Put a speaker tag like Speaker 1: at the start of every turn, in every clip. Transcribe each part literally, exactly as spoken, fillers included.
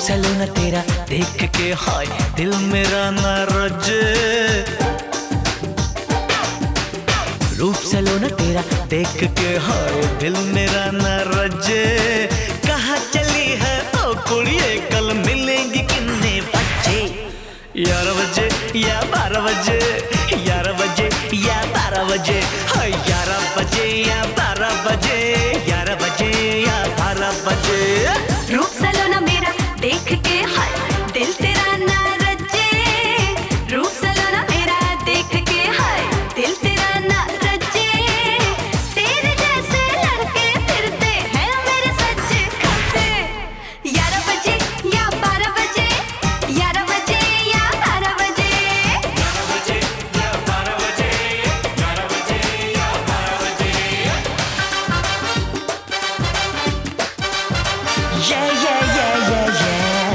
Speaker 1: सलोना तेरा देख के हाय दिल मेरा न रजे, रूप सलोना तेरा देख के हाय दिल मेरा न रजे। कहाँ चली है ओ कुड़िए कल मिलेंगी कितने बजे, ग्यारह बजे या बारह बजे, ग्यारह बजे या बारह बजे, हाय ग्यारह बजे या बारह बजे, ग्यारह बजे या बारह बजे।
Speaker 2: रूप सलोना मेरा देख के हाय दिल तेरा ना रजे, रूप सलोना मेरा देख के हाय दिल तेरा ना रजे। तेरे जैसे लड़के फिरते हैं मेरे सच्चे खपे, ग्यारह बजे या बारह बजे, ग्यारह बजे या बारह बजे,
Speaker 1: ग्यारह बजे या बारह बजे, ग्यारह बजे या बारह बजे। Yeah, yeah, yeah, yeah, yeah.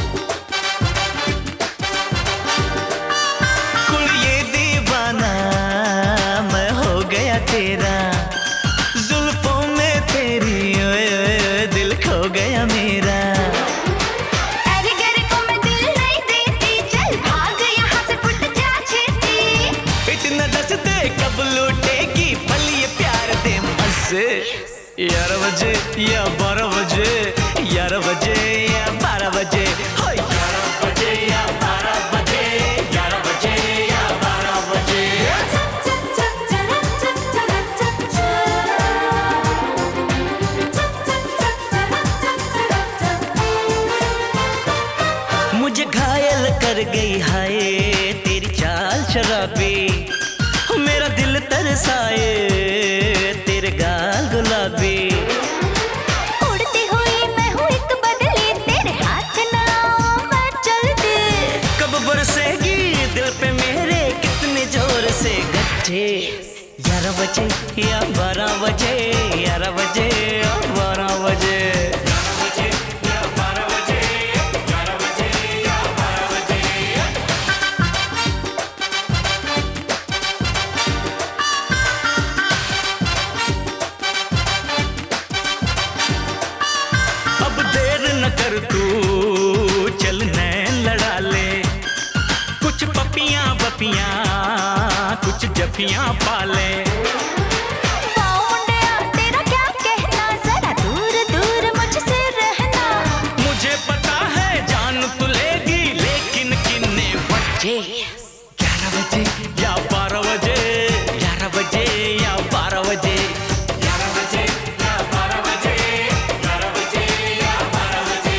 Speaker 1: कुड़िए दीवाना मैं हो गया तेरा, जुल्फों में तेरी ओए ओए दिल खो गया मेरा।
Speaker 2: अरे गर को मैं दिल नहीं देती, चल भाग यहाँ से फुट जा छेती।
Speaker 1: इतना दस दे कब लूटेगी पल ये प्यार दे मुझसे, ग्यारह बजे या बारह बजे, ग्यारह बजे या बारह बजे, हाय ग्यारह बजे या बारह बजे, ग्यारह बजे या बारह बजे। मुझे घायल कर गई हाय तेरी चाल शराबी, मेरा दिल तरसाए तेरे गाल गुलाबी।
Speaker 2: उड़ती हुई मैं हूँ एक बदली, तेरे हाथ ना मैं चलती।
Speaker 1: कब बरसेगी दिल पे मेरे कितने जोर से गट्ठे, ग्यारह बजे या बारह बजे, ग्यारह बजे या बारह बजे, ग्यारह बजे या बारह बजे, ग्यारह बजे या बारह बजे। अब देर न कर तू चल नैन लड़ा ले, कुछ पपियां बपियां कुछ जफियां पाले।
Speaker 2: मुंडिया तेरा क्या कहना, जरा दूर दूर मुझसे रहना।
Speaker 1: मुझे पता है जान तू लेगी लेकिन किन्ने बजे, ग्यारह बजे या बारह बजे, ग्यारह बजे या बारह बजे, ग्यारह बजे या बारह बजे, ग्यारह बजे या बारह बजे।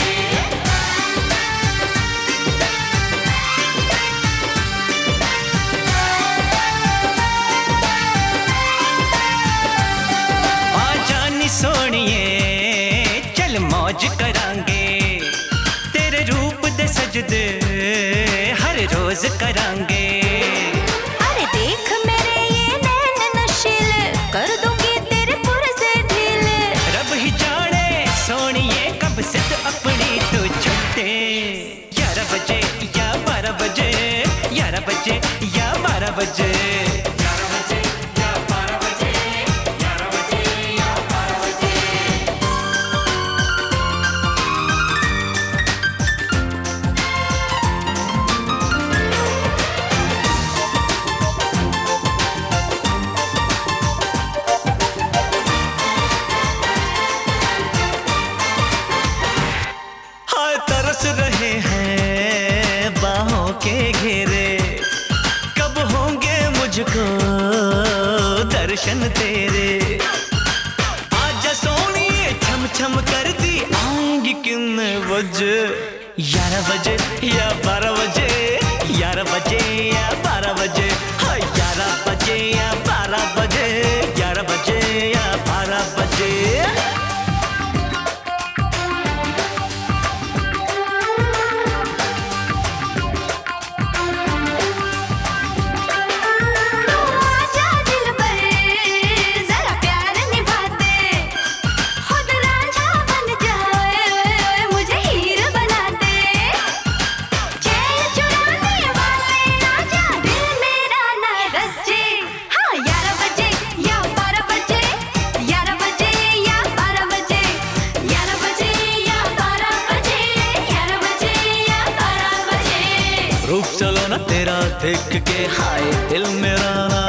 Speaker 1: आजा नी सोनिए चल मौज करांगे, तेरे रूप दे सजदे हर रोज करांगे।
Speaker 2: अरे देख मेरे ये नैन नशीले, कर दूंगी तेरे पुर से ढीले।
Speaker 1: रब ही जाने सोनिए कब से तो अपनी तो छुट्टे, ग्यारह बजे या बारह बजे, ग्यारह बजे या बारह बजे, ग्यारह बजे या बारह बजे, ग्यारह बजे या बारह बजे। हाय तरस रहे हैं बाहों के घेरे, कब होंगे मुझको दर्शन तेरे। आजा सोनिए छम छम करती आएंगी कितने बजे, ग्यारह बजे या बारह बजे, ग्यारह बजे या बारह बजे, हाय ग्यारह बजे या बारह बजे, ग्यारह बजे या बारह बजे।
Speaker 2: आजा दिल पर जरा प्यार निभाते, खुद रांझा बन जाए मुझे हीर बना दे। चैन चुराने वाले आजा दिल मेरा ना रचे, हाँ
Speaker 1: मेरा देख के हाय दिल मेरा ना